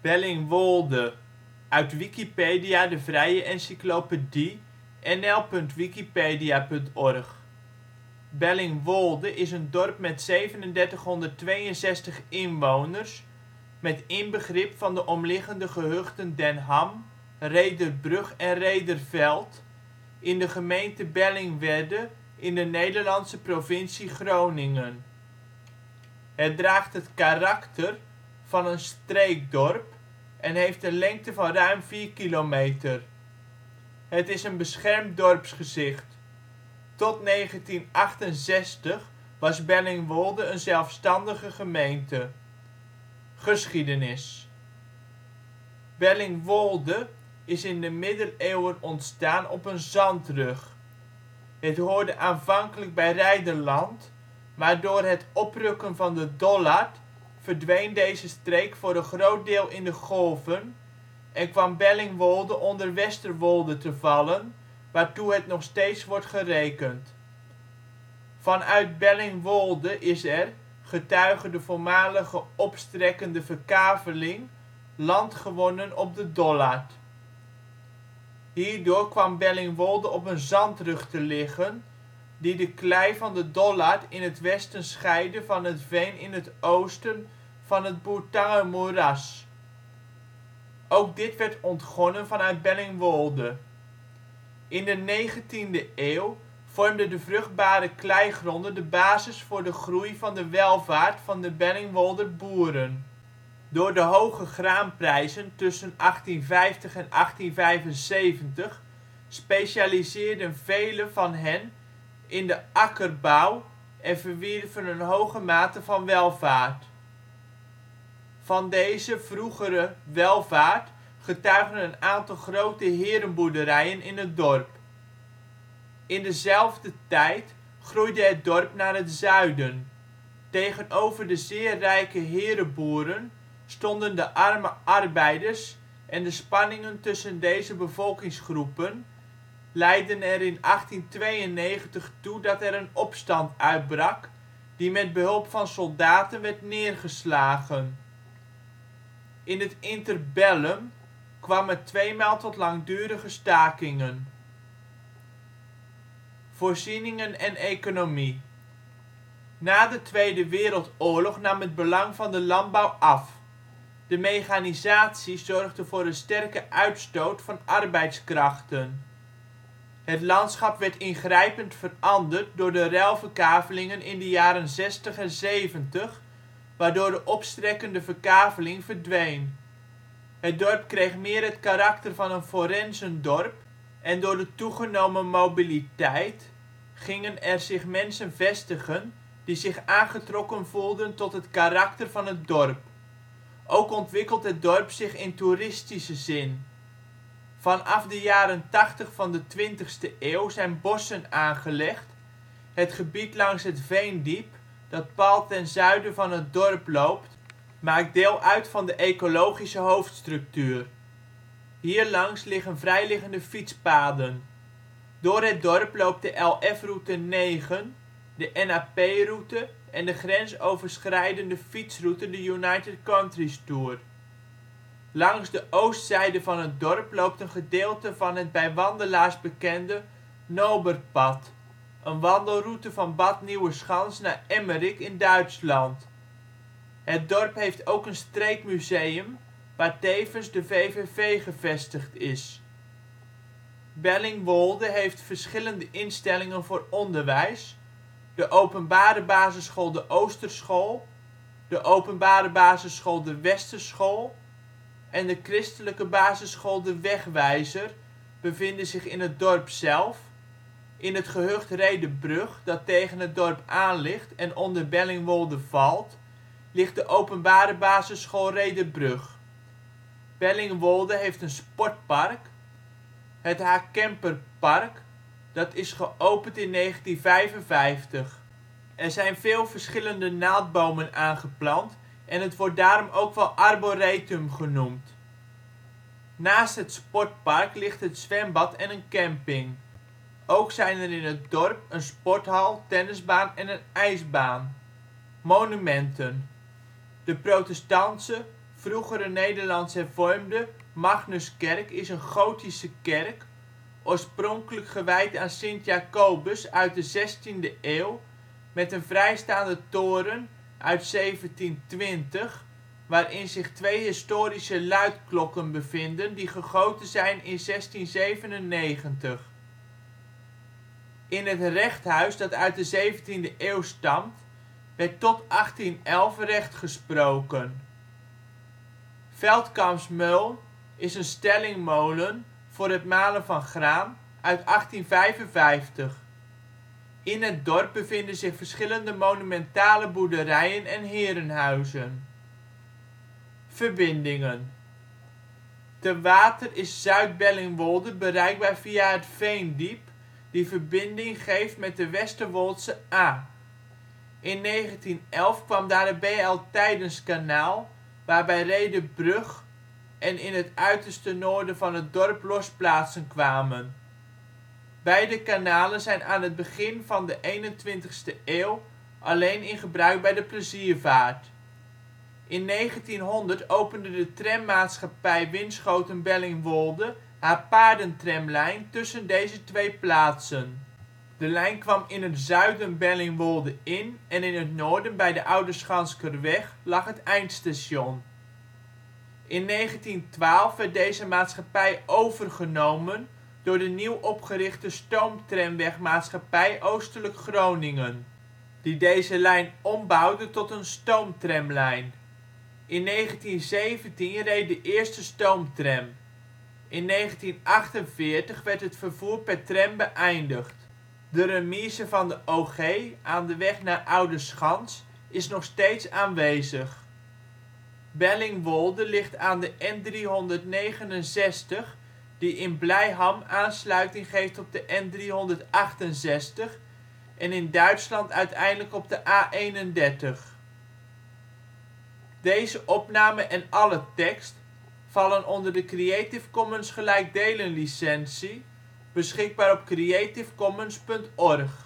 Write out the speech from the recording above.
Bellingwolde, uit Wikipedia, de vrije encyclopedie. nl.wikipedia.org. Bellingwolde is een dorp met 3762 inwoners met inbegrip van de omliggende gehuchten Den Ham, Rhederbrug en Rhederveld in de gemeente Bellingwedde in de Nederlandse provincie Groningen. Het draagt het karakter van een streekdorp en heeft een lengte van ruim 4 kilometer. Het is een beschermd dorpsgezicht. Tot 1968 was Bellingwolde een zelfstandige gemeente. Geschiedenis Bellingwolde is in de middeleeuwen ontstaan op een zandrug. Het hoorde aanvankelijk bij Reiderland, maar door het oprukken van de Dollard verdween deze streek voor een groot deel in de golven en kwam Bellingwolde onder Westerwolde te vallen, waartoe het nog steeds wordt gerekend. Vanuit Bellingwolde is er, getuige de voormalige opstrekkende verkaveling, land gewonnen op de Dollard. Hierdoor kwam Bellingwolde op een zandrug te liggen die de klei van de Dollard in het westen scheidde van het veen in het oosten van het Bourtangermoeras. Ook dit werd ontgonnen vanuit Bellingwolde. In de 19e eeuw vormden de vruchtbare kleigronden de basis voor de groei van de welvaart van de Bellingwolder boeren. Door de hoge graanprijzen tussen 1850 en 1875 specialiseerden velen van hen in de akkerbouw en verwierven een hoge mate van welvaart. Van deze vroegere welvaart getuigen een aantal grote herenboerderijen in het dorp. In dezelfde tijd groeide het dorp naar het zuiden. Tegenover de zeer rijke herenboeren stonden de arme arbeiders en de spanningen tussen deze bevolkingsgroepen leidden er in 1892 toe dat er een opstand uitbrak, die met behulp van soldaten werd neergeslagen. In het interbellum kwam het tweemaal tot langdurige stakingen. Voorzieningen en economie Na de Tweede Wereldoorlog nam het belang van de landbouw af. De mechanisatie zorgde voor een sterke uitstoot van arbeidskrachten. Het landschap werd ingrijpend veranderd door de ruilverkavelingen in de jaren ' 60 en ' 70, waardoor de opstrekkende verkaveling verdween. Het dorp kreeg meer het karakter van een forenzendorp en door de toegenomen mobiliteit gingen er zich mensen vestigen die zich aangetrokken voelden tot het karakter van het dorp. Ook ontwikkelt het dorp zich in toeristische zin. Vanaf de jaren ' 80 van de 20e eeuw zijn bossen aangelegd, het gebied langs het Veendiep, dat pal ten zuiden van het dorp loopt, maakt deel uit van de ecologische hoofdstructuur. Hierlangs liggen vrijliggende fietspaden. Door het dorp loopt de LF-route 9, de NAP-route en de grensoverschrijdende fietsroute de United Countries Tour. Langs de oostzijde van het dorp loopt een gedeelte van het bij wandelaars bekende Noaberpad, een wandelroute van Bad Nieuweschans naar Emmerik in Duitsland. Het dorp heeft ook een streekmuseum, waar tevens de VVV gevestigd is. Bellingwolde heeft verschillende instellingen voor onderwijs: de openbare basisschool De Oosterschool, de openbare basisschool De Westerschool en de christelijke basisschool De Wegwijzer bevinden zich in het dorp zelf. In het gehucht Rhederbrug, dat tegen het dorp aan ligt en onder Bellingwolde valt, ligt de openbare basisschool Rhederbrug. Bellingwolde heeft een sportpark, het Haakemperpark, dat is geopend in 1955. Er zijn veel verschillende naaldbomen aangeplant en het wordt daarom ook wel arboretum genoemd. Naast het sportpark ligt het zwembad en een camping. Ook zijn er in het dorp een sporthal, tennisbaan en een ijsbaan. Monumenten De protestantse vroegere Nederlands-hervormde, Magnuskerk is een gotische kerk, oorspronkelijk gewijd aan Sint Jacobus uit de 16e eeuw met een vrijstaande toren uit 1720 waarin zich twee historische luidklokken bevinden die gegoten zijn in 1697. In het rechthuis dat uit de 17e eeuw stamt werd tot 1811 recht gesproken. Veldkamps Meuln is een stellingmolen voor het malen van graan uit 1855. In het dorp bevinden zich verschillende monumentale boerderijen en herenhuizen. Verbindingen Te water is Zuid-Bellingwolde bereikbaar via het Veendiep, die verbinding geeft met de Westerwoldse Aa. In 1911 kwam daar het B.L. Tijdenskanaal, waarbij Rhederbrug en in het uiterste noorden van het dorp losplaatsen kwamen. Beide kanalen zijn aan het begin van de 21ste eeuw alleen in gebruik bij de pleziervaart. In 1900 opende de trammaatschappij Winschoten-Bellingwolde haar paardentramlijn tussen deze twee plaatsen. De lijn kwam in het zuiden Bellingwolde in en in het noorden bij de Oudeschanskerweg lag het eindstation. In 1912 werd deze maatschappij overgenomen door de nieuw opgerichte Stoomtramweg-Maatschappij Oostelijk Groningen, die deze lijn ombouwde tot een stoomtramlijn. In 1917 reed de eerste stoomtram. In 1948 werd het vervoer per tram beëindigd. De remise van de OG aan de weg naar Oudeschans is nog steeds aanwezig. Bellingwolde ligt aan de N369 die in Blijham aansluiting geeft op de N368 en in Duitsland uiteindelijk op de A31. Deze opname en alle tekst vallen onder de Creative Commons gelijkdelen licentie, beschikbaar op creativecommons.org